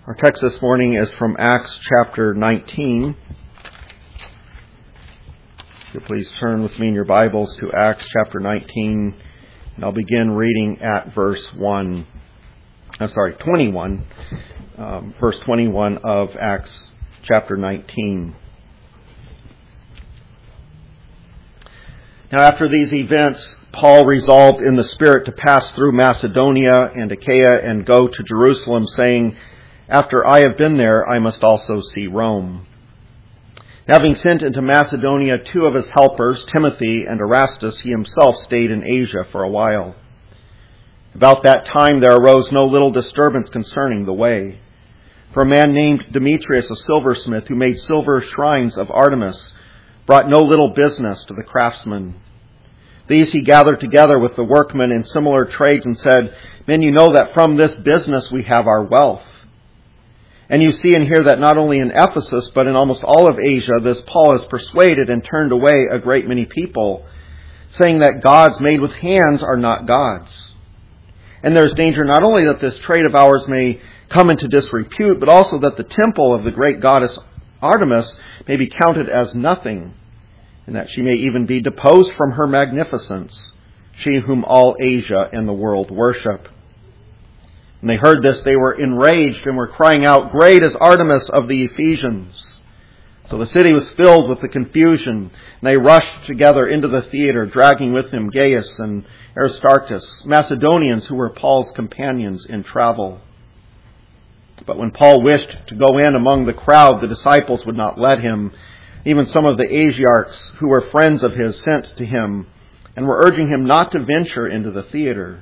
Our text this morning is from Acts chapter 19. If you'll please turn with me in your Bibles to Acts chapter 19, and I'll begin reading at verse 21. Verse 21 of Acts chapter 19. Now after these events, Paul resolved in the Spirit to pass through Macedonia and Achaia and go to Jerusalem, saying, "After I have been there, I must also see Rome." Having sent into Macedonia two of his helpers, Timothy and Erastus, he himself stayed in Asia for a while. About that time there arose no little disturbance concerning the way. For a man named Demetrius, a silversmith, who made silver shrines of Artemis, brought no little business to the craftsmen. These he gathered together with the workmen in similar trades and said, "Men, you know that from this business we have our wealth. And you see and hear that not only in Ephesus, but in almost all of Asia, this Paul has persuaded and turned away a great many people, saying that gods made with hands are not gods. And there is danger not only that this trade of ours may come into disrepute, but also that the temple of the great goddess Artemis may be counted as nothing, and that she may even be deposed from her magnificence, she whom all Asia and the world worship." When they heard this, they were enraged and were crying out, "Great is Artemis of the Ephesians!" So the city was filled with the confusion, and they rushed together into the theater, dragging with them Gaius and Aristarchus, Macedonians who were Paul's companions in travel. But when Paul wished to go in among the crowd, the disciples would not let him. Even some of the Asiarchs, who were friends of his, sent to him and were urging him not to venture into the theater.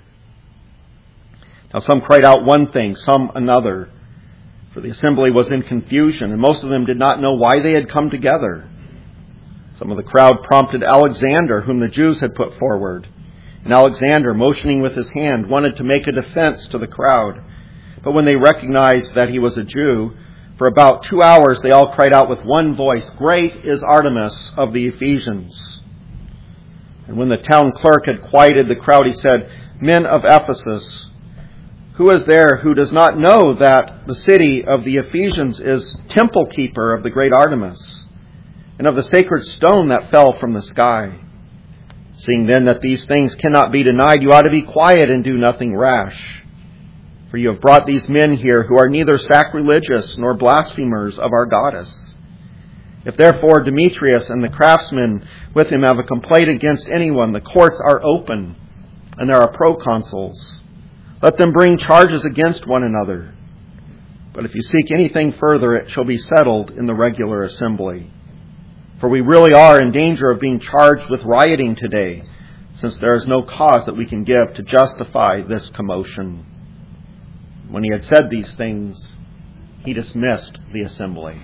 Now some cried out one thing, some another, for the assembly was in confusion, and most of them did not know why they had come together. Some of the crowd prompted Alexander, whom the Jews had put forward. And Alexander, motioning with his hand, wanted to make a defense to the crowd. But when they recognized that he was a Jew, for about 2 hours they all cried out with one voice, "Great is Artemis of the Ephesians!" And when the town clerk had quieted the crowd, he said, "Men of Ephesus, who is there who does not know that the city of the Ephesians is temple keeper of the great Artemis, and of the sacred stone that fell from the sky? Seeing then that these things cannot be denied, you ought to be quiet and do nothing rash. For you have brought these men here who are neither sacrilegious nor blasphemers of our goddess. If therefore Demetrius and the craftsmen with him have a complaint against anyone, the courts are open, and there are proconsuls. Let them bring charges against one another. But if you seek anything further, it shall be settled in the regular assembly. For we really are in danger of being charged with rioting today, since there is no cause that we can give to justify this commotion." When he had said these things, he dismissed the assembly.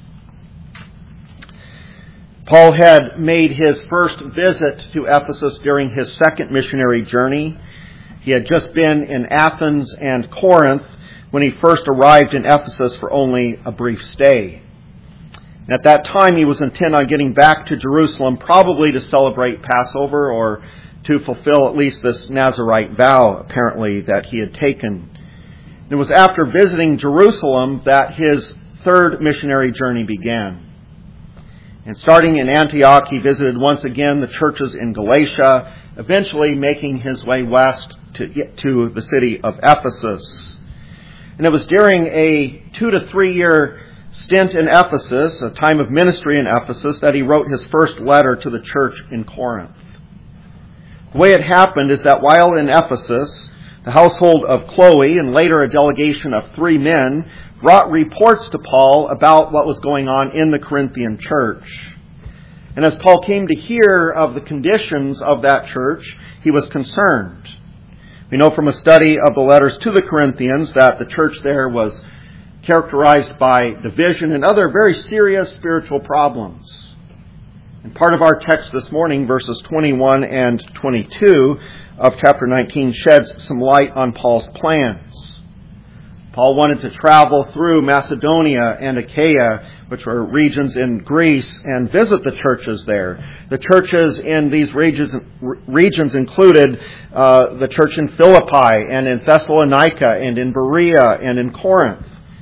Paul had made his first visit to Ephesus during his second missionary journey. He had just been in Athens and Corinth when he first arrived in Ephesus for only a brief stay. And at that time, he was intent on getting back to Jerusalem, probably to celebrate Passover or to fulfill at least this Nazirite vow, apparently, that he had taken. It was after visiting Jerusalem that his third missionary journey began. And starting in Antioch, he visited once again the churches in Galatia, eventually making his way west to get to the city of Ephesus. And it was during a 2 to 3 year stint in Ephesus, a time of ministry in Ephesus, that he wrote his first letter to the church in Corinth. The way it happened is that while in Ephesus, the household of Chloe, and later a delegation of 3 men, brought reports to Paul about what was going on in the Corinthian church. And as Paul came to hear of the conditions of that church, he was concerned. We know from a study of the letters to the Corinthians that the church there was characterized by division and other very serious spiritual problems. And part of our text this morning, verses 21 and 22 of chapter 19, sheds some light on Paul's plans. Paul wanted to travel through Macedonia and Achaia, which were regions in Greece, and visit the churches there. The churches in these regions included the church in Philippi and in Thessalonica and in Berea and in Corinth.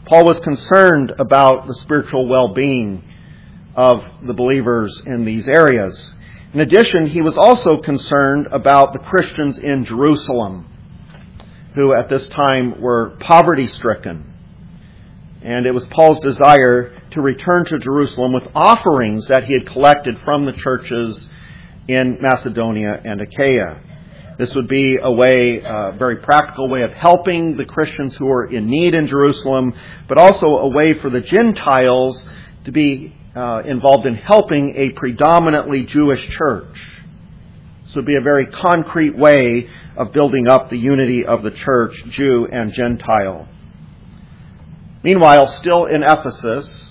Paul was concerned about the spiritual well-being of the believers in these areas. In addition, he was also concerned about the Christians in Jerusalem, who at this time were poverty-stricken. And it was Paul's desire to return to Jerusalem with offerings that he had collected from the churches in Macedonia and Achaia. This would be a very practical way of helping the Christians who are in need in Jerusalem, but also a way for the Gentiles to be involved in helping a predominantly Jewish church. This would be a very concrete way of building up the unity of the church, Jew and Gentile. Meanwhile, still in Ephesus,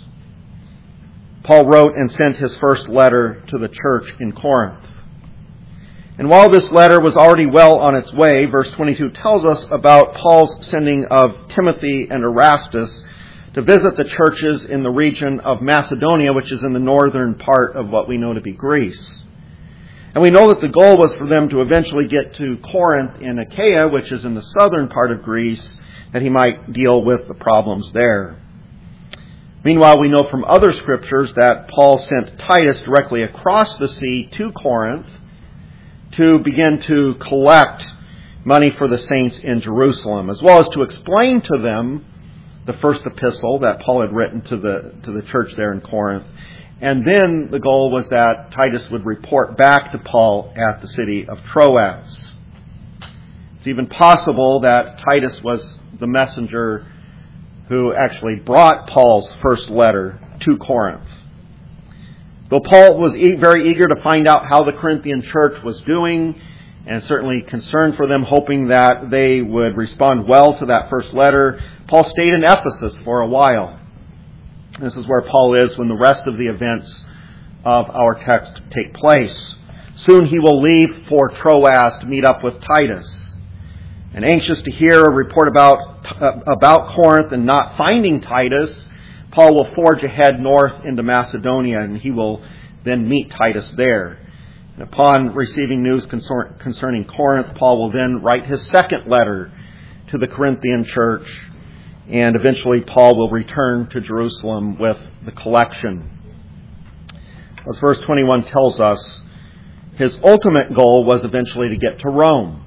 Paul wrote and sent his first letter to the church in Corinth. And while this letter was already well on its way, verse 22 tells us about Paul's sending of Timothy and Erastus to visit the churches in the region of Macedonia, which is in the northern part of what we know to be Greece. And we know that the goal was for them to eventually get to Corinth in Achaia, which is in the southern part of Greece, that he might deal with the problems there. Meanwhile, we know from other scriptures that Paul sent Titus directly across the sea to Corinth to begin to collect money for the saints in Jerusalem, as well as to explain to them the first epistle that Paul had written to the church there in Corinth. And then the goal was that Titus would report back to Paul at the city of Troas. It's even possible that Titus was the messenger who actually brought Paul's first letter to Corinth. Though Paul was very eager to find out how the Corinthian church was doing, and certainly concerned for them, hoping that they would respond well to that first letter, Paul stayed in Ephesus for a while. This is where Paul is when the rest of the events of our text take place. Soon he will leave for Troas to meet up with Titus. And anxious to hear a report about Corinth and not finding Titus, Paul will forge ahead north into Macedonia, and he will then meet Titus there. And upon receiving news concerning Corinth, Paul will then write his second letter to the Corinthian church, and eventually Paul will return to Jerusalem with the collection. As verse 21 tells us, his ultimate goal was eventually to get to Rome.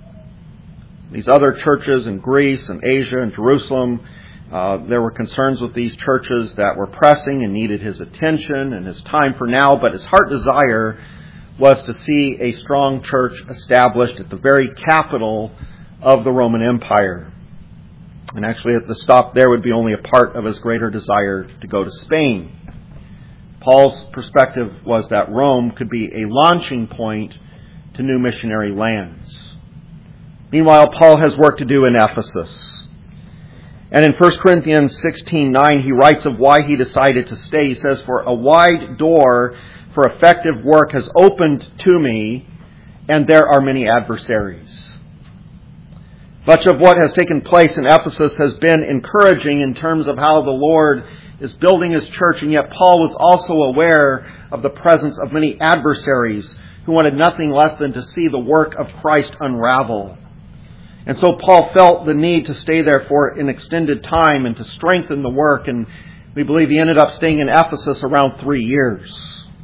These other churches in Greece and Asia and Jerusalem, there were concerns with these churches that were pressing and needed his attention and his time for now, but his heart desire was to see a strong church established at the very capital of the Roman Empire. And actually, the stop there would be only a part of his greater desire to go to Spain. Paul's perspective was that Rome could be a launching point to new missionary lands. Meanwhile, Paul has work to do in Ephesus. And in 1 Corinthians 16:9, he writes of why he decided to stay. He says, "For a wide door for effective work has opened to me, and there are many adversaries." Much of what has taken place in Ephesus has been encouraging in terms of how the Lord is building his church, and yet Paul was also aware of the presence of many adversaries who wanted nothing less than to see the work of Christ unravel. And so Paul felt the need to stay there for an extended time and to strengthen the work, and we believe he ended up staying in Ephesus around 3 years.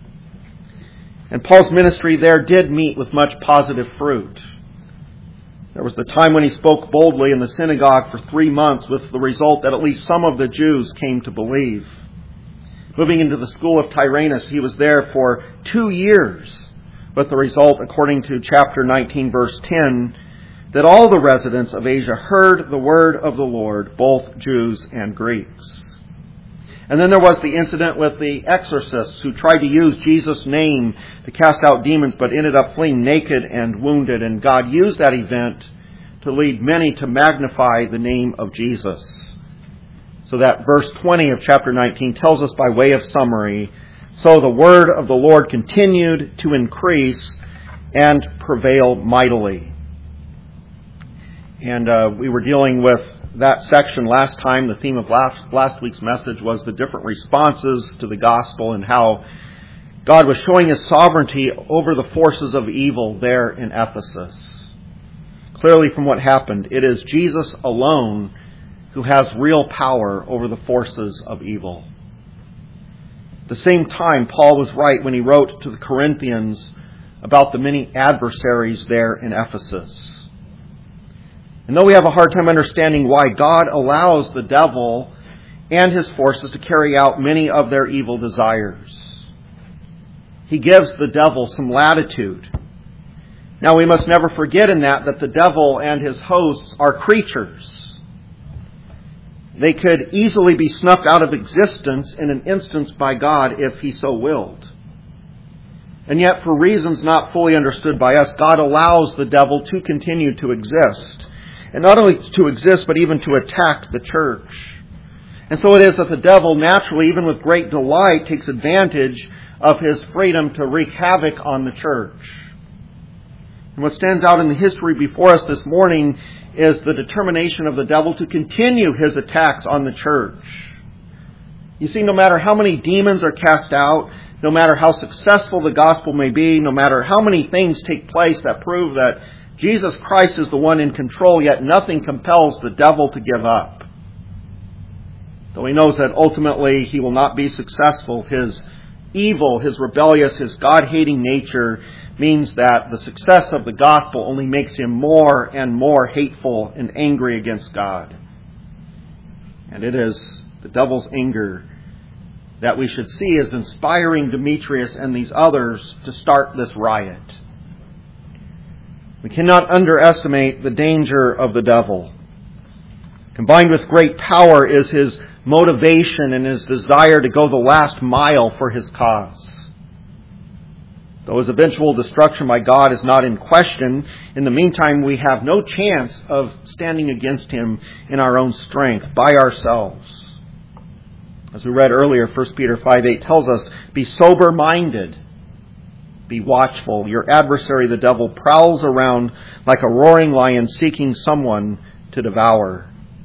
And Paul's ministry there did meet with much positive fruit. There was the time when he spoke boldly in the synagogue for 3 months, with the result that at least some of the Jews came to believe. Moving into the school of Tyrannus, he was there for 2 years, with the result, according to chapter 19, verse 10, that all the residents of Asia heard the word of the Lord, both Jews and Greeks. And then there was the incident with the exorcists who tried to use Jesus' name to cast out demons, but ended up fleeing naked and wounded. And God used that event to lead many to magnify the name of Jesus. So that verse 20 of chapter 19 tells us by way of summary, "So the word of the Lord continued to increase and prevail mightily." And we were dealing with that section last time. The theme of last week's message was the different responses to the gospel and how God was showing his sovereignty over the forces of evil there in Ephesus. Clearly from what happened, it is Jesus alone who has real power over the forces of evil. At the same time, Paul was right when he wrote to the Corinthians about the many adversaries there in Ephesus. And though we have a hard time understanding why God allows the devil and his forces to carry out many of their evil desires, He gives the devil some latitude. Now we must never forget in that the devil and his hosts are creatures. They could easily be snuffed out of existence in an instant by God if He so willed. And yet, for reasons not fully understood by us, God allows the devil to continue to exist. And not only to exist, but even to attack the church. And so it is that the devil naturally, even with great delight, takes advantage of his freedom to wreak havoc on the church. And what stands out in the history before us this morning is the determination of the devil to continue his attacks on the church. You see, no matter how many demons are cast out, no matter how successful the gospel may be, no matter how many things take place that prove that Jesus Christ is the one in control, yet nothing compels the devil to give up. Though he knows that ultimately he will not be successful, his evil, his rebellious, his God-hating nature means that the success of the gospel only makes him more and more hateful and angry against God. And it is the devil's anger that we should see as inspiring Demetrius and these others to start this riot. We cannot underestimate the danger of the devil. Combined with great power is his motivation and his desire to go the last mile for his cause. Though his eventual destruction by God is not in question, in the meantime we have no chance of standing against him in our own strength, by ourselves. As we read earlier, 1 Peter 5:8 tells us, "Be sober-minded, be watchful. Your adversary, the devil, prowls around like a roaring lion seeking someone to devour."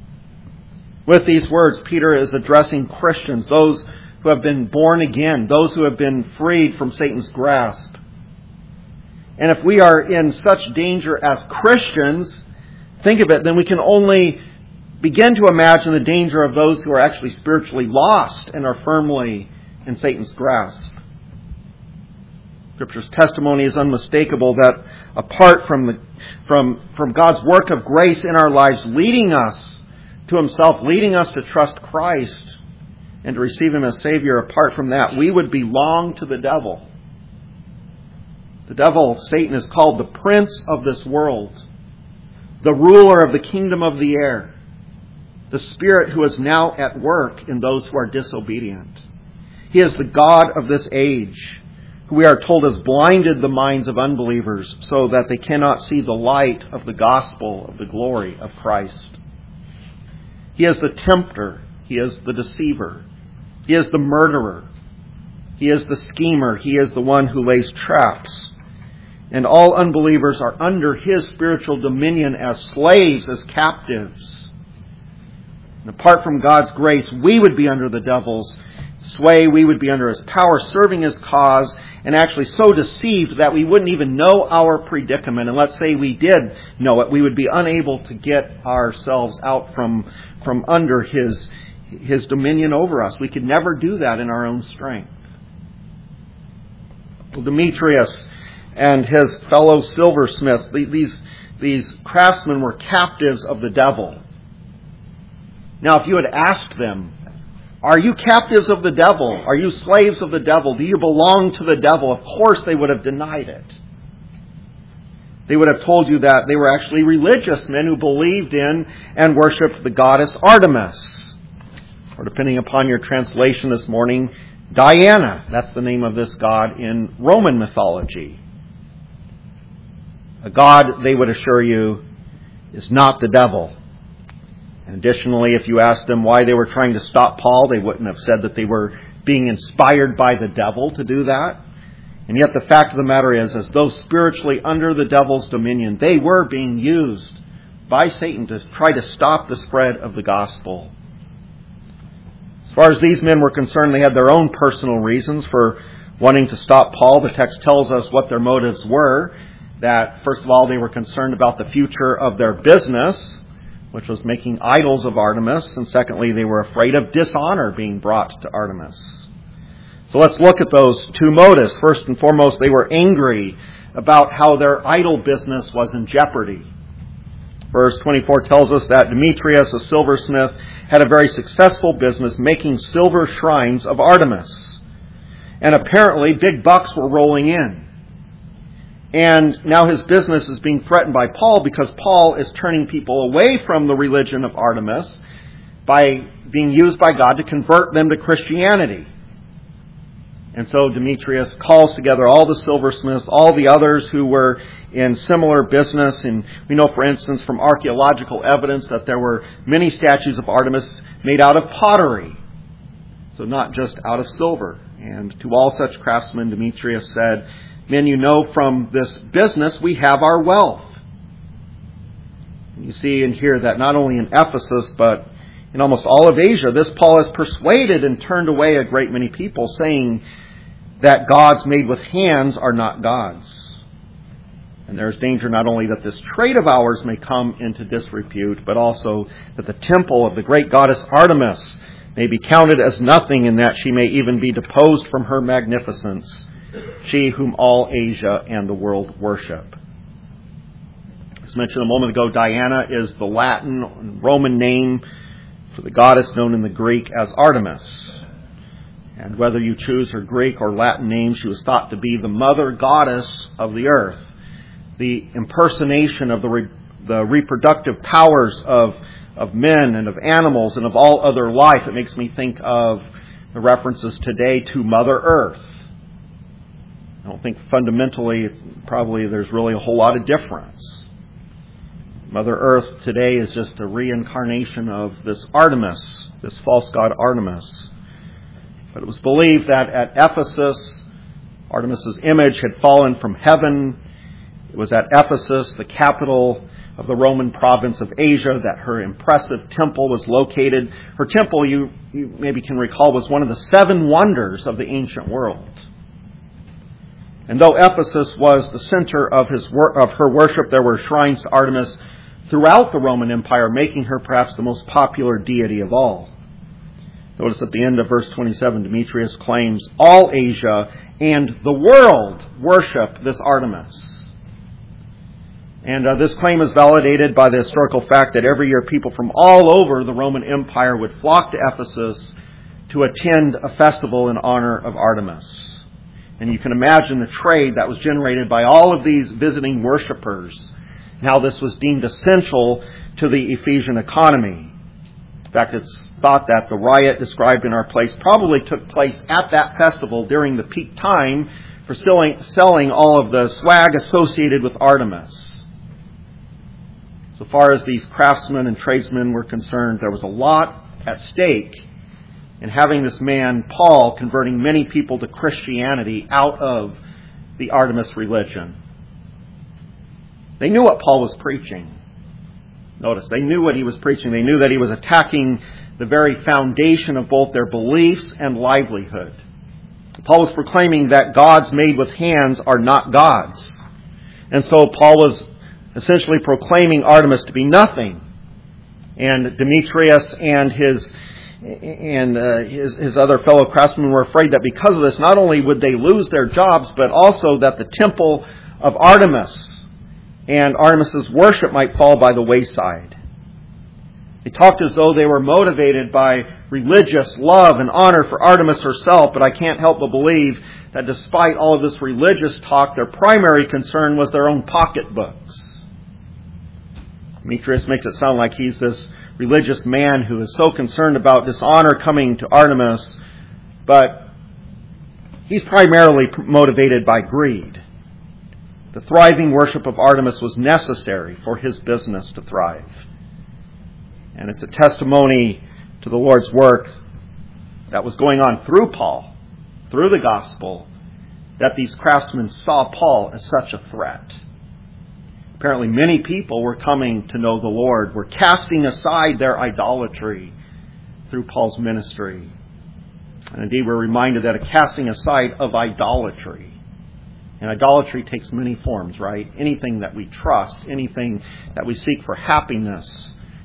With these words, Peter is addressing Christians, those who have been born again, those who have been freed from Satan's grasp. And if we are in such danger as Christians, think of it, then we can only begin to imagine the danger of those who are actually spiritually lost and are firmly in Satan's grasp. Scripture's testimony is unmistakable that apart from God's work of grace in our lives, leading us to Himself, leading us to trust Christ and to receive Him as Savior, apart from that, we would belong to the devil. The devil, Satan, is called the prince of this world, the ruler of the kingdom of the air, the spirit who is now at work in those who are disobedient. He is the god of this age, who we are told has blinded the minds of unbelievers so that they cannot see the light of the gospel of the glory of Christ. He is the tempter. He is the deceiver. He is the murderer. He is the schemer. He is the one who lays traps. And all unbelievers are under his spiritual dominion as slaves, as captives. And apart from God's grace, we would be under the devil's sway. We would be under his power, serving his cause, and actually so deceived that we wouldn't even know our predicament. And let's say we did know it, we would be unable to get ourselves out from under his dominion over us. We could never do that in our own strength. Well, Demetrius and his fellow silversmith, these craftsmen were captives of the devil. Now, if you had asked them, "Are you captives of the devil? Are you slaves of the devil? Do you belong to the devil?" Of course they would have denied it. They would have told you that they were actually religious men who believed in and worshipped the goddess Artemis. Or depending upon your translation this morning, Diana. That's the name of this god in Roman mythology. A god, they would assure you, is not the devil. And additionally, if you asked them why they were trying to stop Paul, they wouldn't have said that they were being inspired by the devil to do that. And yet the fact of the matter is, as though spiritually under the devil's dominion, they were being used by Satan to try to stop the spread of the gospel. As far as these men were concerned, they had their own personal reasons for wanting to stop Paul. The text tells us what their motives were. That, first of all, they were concerned about the future of their business. which was making idols of Artemis. And secondly, they were afraid of dishonor being brought to Artemis. So let's look at those two motives. First and foremost, they were angry about how their idol business was in jeopardy. Verse 24 tells us that Demetrius, a silversmith, had a very successful business making silver shrines of Artemis. And apparently big bucks were rolling in. And now his business is being threatened by Paul because Paul is turning people away from the religion of Artemis by being used by God to convert them to Christianity. And so Demetrius calls together all the silversmiths, all the others who were in similar business. And we know, for instance, from archaeological evidence that there were many statues of Artemis made out of pottery. So not just out of silver. And to all such craftsmen, Demetrius said, "Men, you know from this business we have our wealth." And you see and hear that not only in Ephesus, but in almost all of Asia, this Paul has persuaded and turned away a great many people, saying that gods made with hands are not gods. And there's danger not only that this trade of ours may come into disrepute, but also that the temple of the great goddess Artemis may be counted as nothing, and that she may even be deposed from her magnificence, she whom all Asia and the world worship. As mentioned a moment ago, Diana is the Latin and Roman name for the goddess known in the Greek as Artemis. And whether you choose her Greek or Latin name, she was thought to be the mother goddess of the earth, the impersonation of the reproductive powers of men and of animals and of all other life. It makes me think of the references today to Mother Earth. I don't think fundamentally, probably there's really a whole lot of difference. Mother Earth today is just a reincarnation of this Artemis, this false god Artemis. But it was believed that at Ephesus, Artemis's image had fallen from heaven. It was at Ephesus, the capital of the Roman province of Asia, that her impressive temple was located. Her temple, you maybe can recall, was one of the 7 wonders of the ancient world. And though Ephesus was the center of her worship, there were shrines to Artemis throughout the Roman Empire, making her perhaps the most popular deity of all. Notice at the end of verse 27, Demetrius claims all Asia and the world worship this Artemis. And this claim is validated by the historical fact that every year people from all over the Roman Empire would flock to Ephesus to attend a festival in honor of Artemis. And you can imagine the trade that was generated by all of these visiting worshipers, and how this was deemed essential to the Ephesian economy. In fact, it's thought that the riot described in our place probably took place at that festival during the peak time for selling all of the swag associated with Artemis. So far as these craftsmen and tradesmen were concerned, there was a lot at stake in having this man, Paul, converting many people to Christianity out of the Artemis religion. They knew what Paul was preaching. Notice, they knew what he was preaching. They knew that he was attacking the very foundation of both their beliefs and livelihood. Paul was proclaiming that gods made with hands are not gods. And so Paul was essentially proclaiming Artemis to be nothing. And Demetrius and his other fellow craftsmen were afraid that because of this, not only would they lose their jobs, but also that the temple of Artemis and Artemis's worship might fall by the wayside. They talked as though they were motivated by religious love and honor for Artemis herself, but I can't help but believe that despite all of this religious talk, their primary concern was their own pocketbooks. Demetrius makes it sound like he's this religious man who is so concerned about dishonor coming to Artemis, but he's primarily motivated by greed. The thriving worship of Artemis was necessary for his business to thrive. And it's a testimony to the Lord's work that was going on through Paul, through the gospel, that these craftsmen saw Paul as such a threat. Apparently many people were coming to know the Lord, were casting aside their idolatry through Paul's ministry. And indeed we're reminded that a casting aside of idolatry, and idolatry takes many forms, right? Anything that we trust, anything that we seek for happiness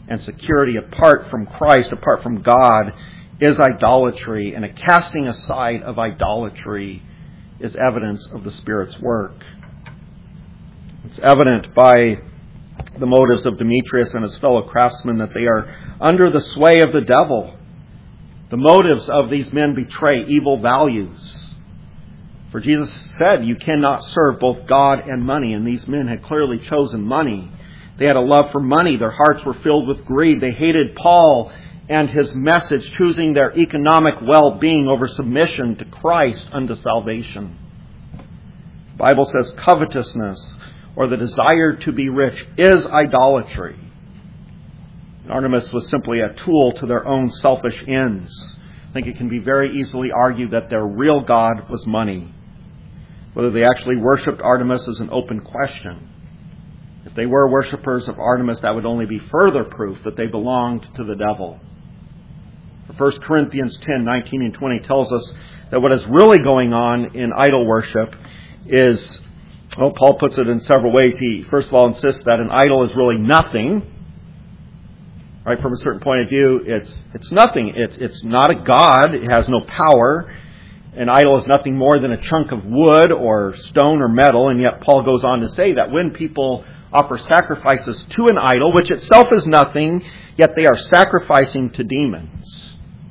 and security apart from Christ, apart from God, is idolatry, and a casting aside of idolatry is evidence of the Spirit's work. It's evident by the motives of Demetrius and his fellow craftsmen that they are under the sway of the devil. The motives of these men betray evil values. For Jesus said, you cannot serve both God and money, and these men had clearly chosen money. They had a love for money. Their hearts were filled with greed. They hated Paul and his message, choosing their economic well-being over submission to Christ unto salvation. The Bible says covetousness, or the desire to be rich, is idolatry. Artemis was simply a tool to their own selfish ends. I think it can be very easily argued that their real god was money. Whether they actually worshipped Artemis is an open question. If they were worshippers of Artemis, that would only be further proof that they belonged to the devil. 1 Corinthians 10:19 and 20 tells us that what is really going on in idol worship is, well, Paul puts it in several ways. He, first of all, insists that an idol is really nothing. Right, from a certain point of view, it's nothing. It's not a god. It has no power. An idol is nothing more than a chunk of wood or stone or metal, and yet Paul goes on to say that when people offer sacrifices to an idol, which itself is nothing, yet they are sacrificing to demons.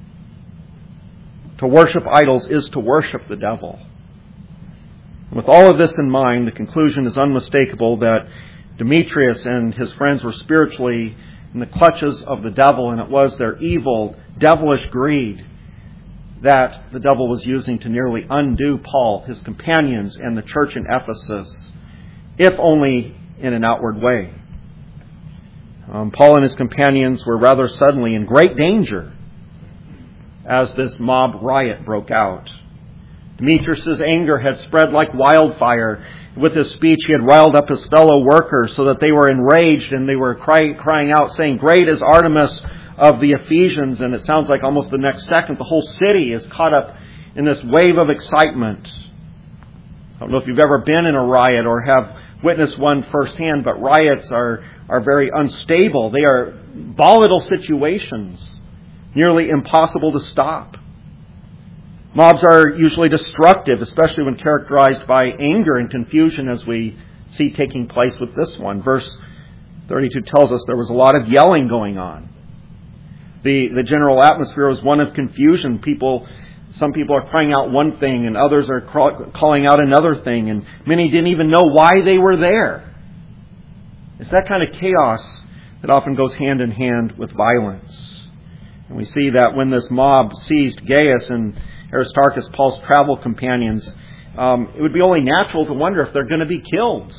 To worship idols is to worship the devil. With all of this in mind, the conclusion is unmistakable that Demetrius and his friends were spiritually in the clutches of the devil, and it was their evil, devilish greed that the devil was using to nearly undo Paul, his companions, and the church in Ephesus, if only in an outward way. Paul and his companions were rather suddenly in great danger as this mob riot broke out. Demetrius' anger had spread like wildfire. With his speech, he had riled up his fellow workers so that they were enraged and they were crying out, saying, "Great is Artemis of the Ephesians." And it sounds like almost the next second, the whole city is caught up in this wave of excitement. I don't know if you've ever been in a riot or have witnessed one firsthand, but riots are very unstable. They are volatile situations, nearly impossible to stop. Mobs are usually destructive, especially when characterized by anger and confusion, as we see taking place with this one. Verse 32 tells us there was a lot of yelling going on. The general atmosphere was one of confusion. Some people are crying out one thing and others are calling out another thing, and many didn't even know why they were there. It's that kind of chaos that often goes hand in hand with violence. And we see that when this mob seized Gaius and Aristarchus, Paul's travel companions, it would be only natural to wonder if they're going to be killed.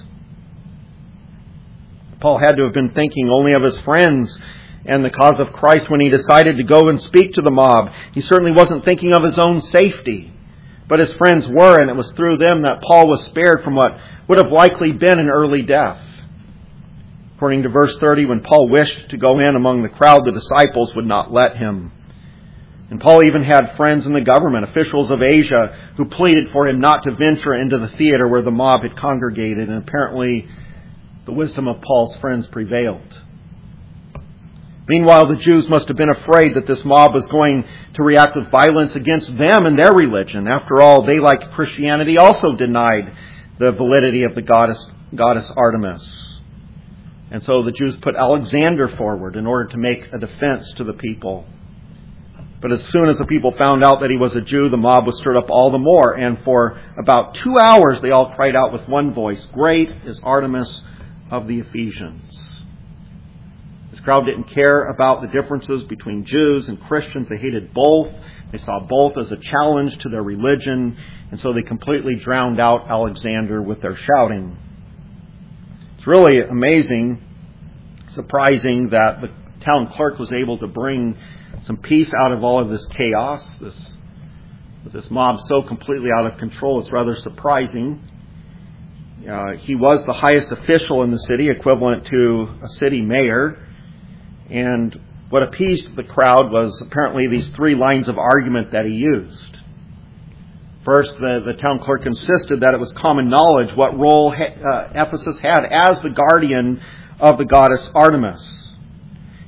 Paul had to have been thinking only of his friends and the cause of Christ when he decided to go and speak to the mob. He certainly wasn't thinking of his own safety, but his friends were, and it was through them that Paul was spared from what would have likely been an early death. According to verse 30, when Paul wished to go in among the crowd, the disciples would not let him. And Paul even had friends in the government, officials of Asia, who pleaded for him not to venture into the theater where the mob had congregated. And apparently the wisdom of Paul's friends prevailed. Meanwhile, the Jews must have been afraid that this mob was going to react with violence against them and their religion. After all, they, like Christianity, also denied the validity of the goddess Artemis. And so the Jews put Alexander forward in order to make a defense to the people. But as soon as the people found out that he was a Jew, the mob was stirred up all the more. And for about 2 hours, they all cried out with one voice, "Great is Artemis of the Ephesians." This crowd didn't care about the differences between Jews and Christians. They hated both. They saw both as a challenge to their religion. And so they completely drowned out Alexander with their shouting. It's really amazing, surprising that the town clerk was able to bring some peace out of all of this chaos, this mob so completely out of control. It's rather surprising. He was the highest official in the city, equivalent to a city mayor. And what appeased the crowd was apparently these 3 lines of argument that he used. First, the town clerk insisted that it was common knowledge what role Ephesus had as the guardian of the goddess Artemis.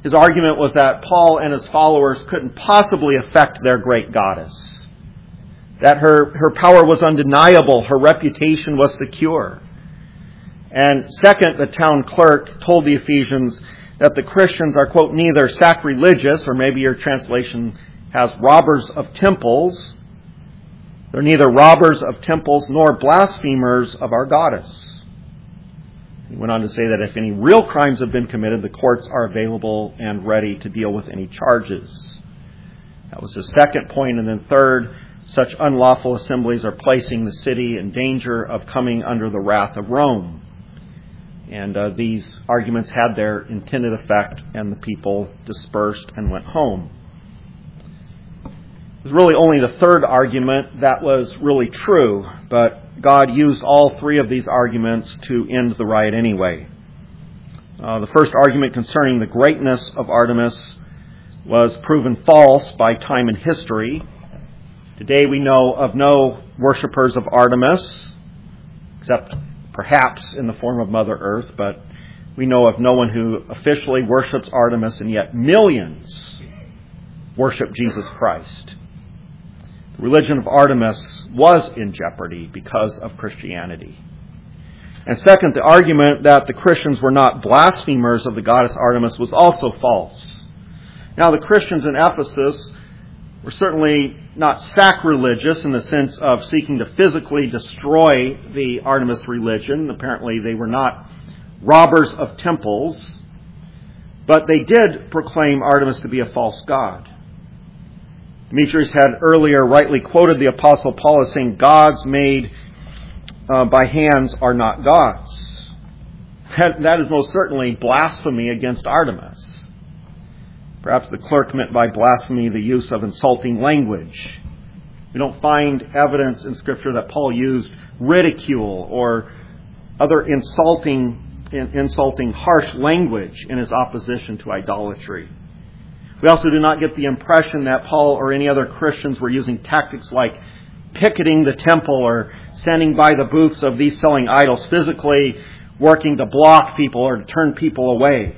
His argument was that Paul and his followers couldn't possibly affect their great goddess. That her power was undeniable, her reputation was secure. And second, the town clerk told the Ephesians that the Christians are, quote, neither sacrilegious, or maybe your translation has robbers of temples. They're neither robbers of temples nor blasphemers of our goddess. He went on to say that if any real crimes have been committed, the courts are available and ready to deal with any charges. That was his second point. And then third, such unlawful assemblies are placing the city in danger of coming under the wrath of Rome. And these arguments had their intended effect, and the people dispersed and went home. It was really only the third argument that was really true, but God used all three of these arguments to end the riot anyway. The first argument concerning the greatness of Artemis was proven false by time and history. Today we know of no worshippers of Artemis, except perhaps in the form of Mother Earth, but we know of no one who officially worships Artemis, and yet millions worship Jesus Christ. The religion of Artemis was in jeopardy because of Christianity. And second, the argument that the Christians were not blasphemers of the goddess Artemis was also false. Now, the Christians in Ephesus were certainly not sacrilegious in the sense of seeking to physically destroy the Artemis religion. Apparently they were not robbers of temples, but they did proclaim Artemis to be a false god. Demetrius had earlier rightly quoted the Apostle Paul as saying, gods made by hands are not gods. That is most certainly blasphemy against Artemis. Perhaps the clerk meant by blasphemy the use of insulting language. We don't find evidence in Scripture that Paul used ridicule or other insulting, harsh language in his opposition to idolatry. We also do not get the impression that Paul or any other Christians were using tactics like picketing the temple or standing by the booths of these selling idols, physically working to block people or to turn people away.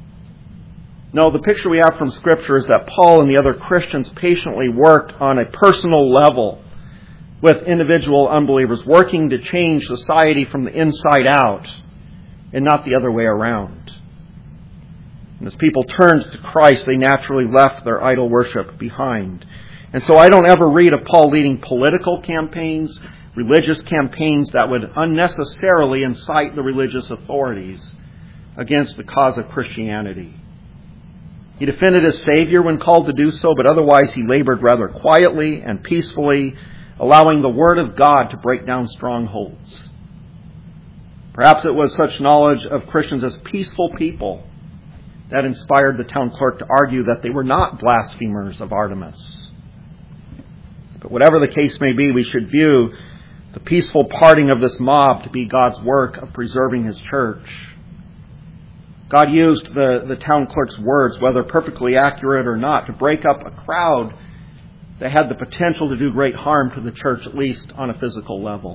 No, the picture we have from Scripture is that Paul and the other Christians patiently worked on a personal level with individual unbelievers, working to change society from the inside out and not the other way around. And as people turned to Christ, they naturally left their idol worship behind. And so I don't ever read of Paul leading political campaigns, religious campaigns that would unnecessarily incite the religious authorities against the cause of Christianity. He defended his Savior when called to do so, but otherwise he labored rather quietly and peacefully, allowing the Word of God to break down strongholds. Perhaps it was such knowledge of Christians as peaceful people that inspired the town clerk to argue that they were not blasphemers of Artemis. But whatever the case may be, we should view the peaceful parting of this mob to be God's work of preserving His church. God used the town clerk's words, whether perfectly accurate or not, to break up a crowd that had the potential to do great harm to the church, at least on a physical level.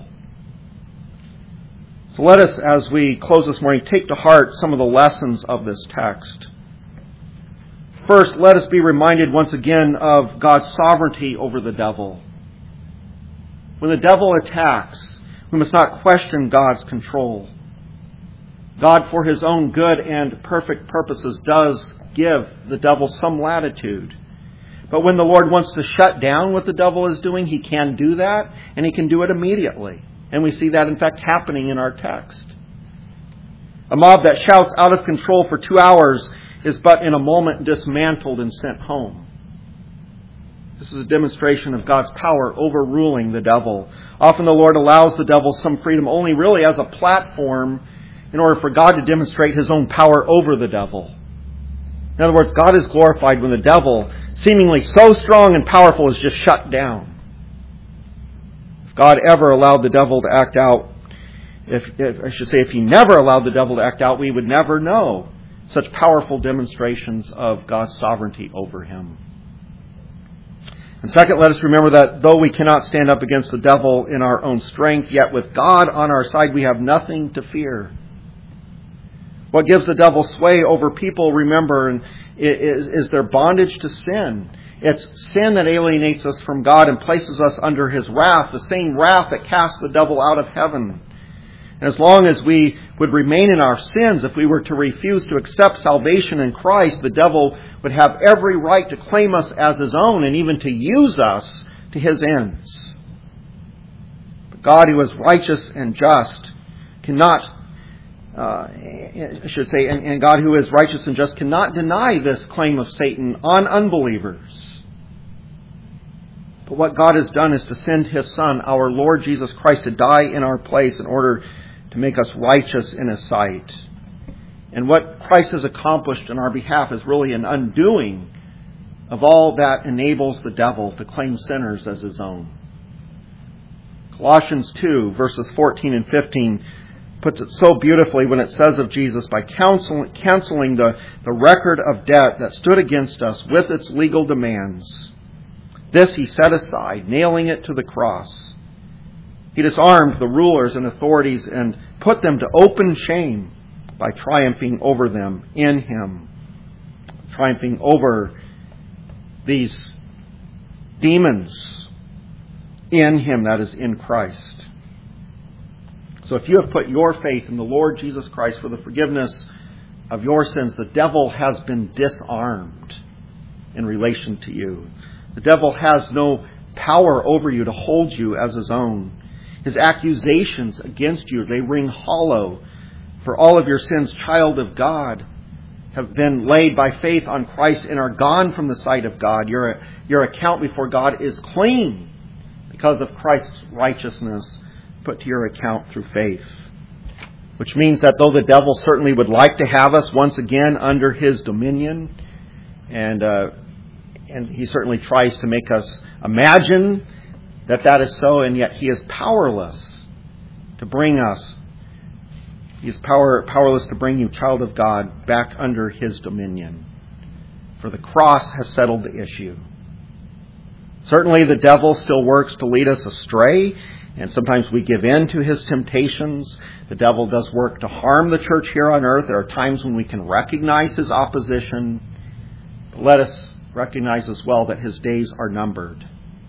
So let us, as we close this morning, take to heart some of the lessons of this text. First, let us be reminded once again of God's sovereignty over the devil. When the devil attacks, we must not question God's control. God, for His own good and perfect purposes, does give the devil some latitude. But when the Lord wants to shut down what the devil is doing, He can do that, and He can do it immediately. And we see that, in fact, happening in our text. A mob that shouts out of control for 2 hours is but in a moment dismantled and sent home. This is a demonstration of God's power overruling the devil. Often the Lord allows the devil some freedom only really as a platform in order for God to demonstrate His own power over the devil. In other words, God is glorified when the devil, seemingly so strong and powerful, is just shut down. If God ever allowed the devil to act out, if He never allowed the devil to act out, we would never know such powerful demonstrations of God's sovereignty over him. And second, let us remember that though we cannot stand up against the devil in our own strength, yet with God on our side we have nothing to fear. What gives the devil sway over people, remember, is their bondage to sin. It's sin that alienates us from God and places us under His wrath, the same wrath that cast the devil out of heaven. And as long as we would remain in our sins, if we were to refuse to accept salvation in Christ, the devil would have every right to claim us as his own and even to use us to his ends. But God, who is righteous and just, cannot, and God, who is righteous and just, cannot deny this claim of Satan on unbelievers. But what God has done is to send His Son, our Lord Jesus Christ, to die in our place in order to make us righteous in His sight. And what Christ has accomplished in our behalf is really an undoing of all that enables the devil to claim sinners as his own. Colossians 2, verses 14 and 15 puts it so beautifully when it says of Jesus, by canceling the record of debt that stood against us with its legal demands. This He set aside, nailing it to the cross. He disarmed the rulers and authorities and put them to open shame by triumphing over them in Him. Triumphing over these demons in Him, that is, in Christ. So if you have put your faith in the Lord Jesus Christ for the forgiveness of your sins, the devil has been disarmed in relation to you. The devil has no power over you to hold you as his own. His accusations against you, they ring hollow. For all of your sins, child of God, have been laid by faith on Christ and are gone from the sight of God. Your account before God is clean because of Christ's righteousness put to your account through faith. Which means that though the devil certainly would like to have us once again under his dominion, and he certainly tries to make us imagine that is so, and yet he is powerless to bring us. He is powerless to bring you, child of God, back under his dominion. For the cross has settled the issue. Certainly the devil still works to lead us astray, and sometimes we give in to his temptations. The devil does work to harm the church here on earth. There are times when we can recognize his opposition. But let us recognize as well that his days are numbered.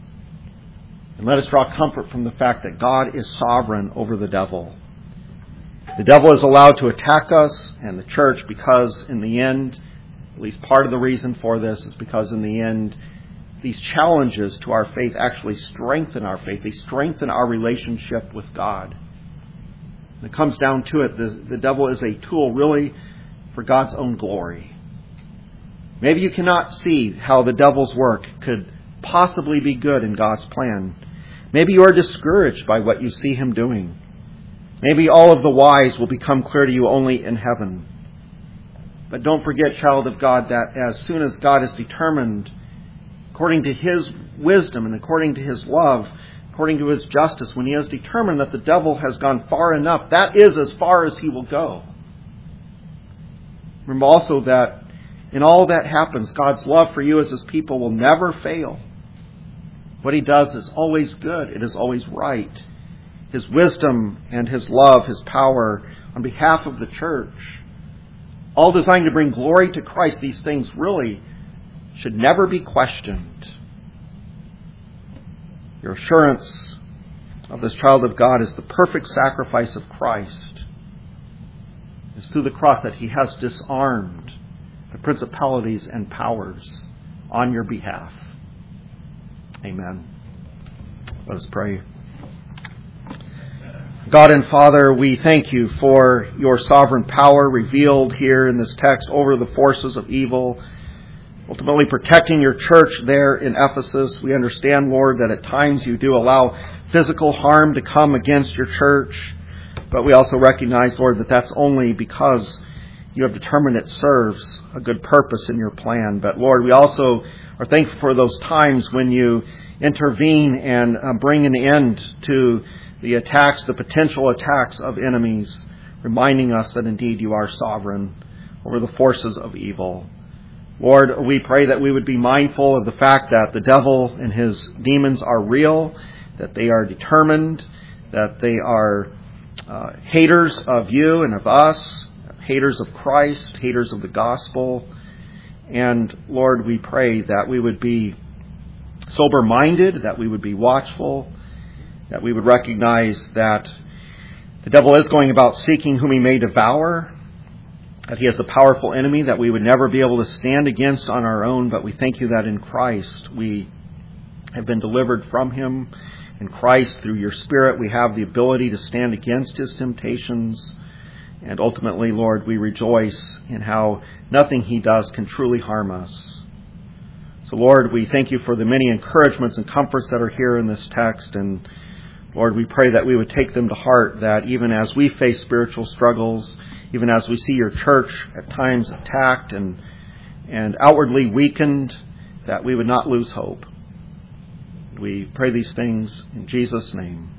And let us draw comfort from the fact that God is sovereign over the devil. The devil is allowed to attack us and the church because in the end, at least part of the reason for this is because in the end, these challenges to our faith actually strengthen our faith. They strengthen our relationship with God. When it comes down to it, the devil is a tool really for God's own glory. Maybe you cannot see how the devil's work could possibly be good in God's plan. Maybe you are discouraged by what you see him doing. Maybe all of the whys will become clear to you only in heaven. But don't forget, child of God, that as soon as God is determined, according to His wisdom and according to His love, according to His justice, when He has determined that the devil has gone far enough, that is as far as he will go. Remember also that in all that happens, God's love for you as His people will never fail. What He does is always good. It is always right. His wisdom and His love, His power on behalf of the church, all designed to bring glory to Christ, these things really should never be questioned. Your assurance of this child of God is the perfect sacrifice of Christ. It's through the cross that He has disarmed the principalities and powers on your behalf. Amen. Let us pray. God and Father, we thank You for Your sovereign power revealed here in this text over the forces of evil, ultimately protecting Your church there in Ephesus. We understand, Lord, that at times You do allow physical harm to come against Your church, but we also recognize, Lord, that that's only because You have determined it serves a good purpose in Your plan. But Lord, we also are thankful for those times when You intervene and bring an end to the attacks, the potential attacks of enemies, reminding us that indeed You are sovereign over the forces of evil. Lord, we pray that we would be mindful of the fact that the devil and his demons are real, that they are determined, that they are haters of You and of us, haters of Christ, haters of the gospel. And Lord, we pray that we would be sober-minded, that we would be watchful, that we would recognize that the devil is going about seeking whom he may devour, that he is a powerful enemy that we would never be able to stand against on our own, but we thank you that in Christ we have been delivered from him. In Christ, through your Spirit, we have the ability to stand against his temptations. And ultimately, Lord, we rejoice in how nothing he does can truly harm us. So, Lord, we thank you for the many encouragements and comforts that are here in this text. And, Lord, we pray that we would take them to heart, that even as we face spiritual struggles, even as we see your church at times attacked and outwardly weakened, that we would not lose hope. We pray these things in Jesus' name.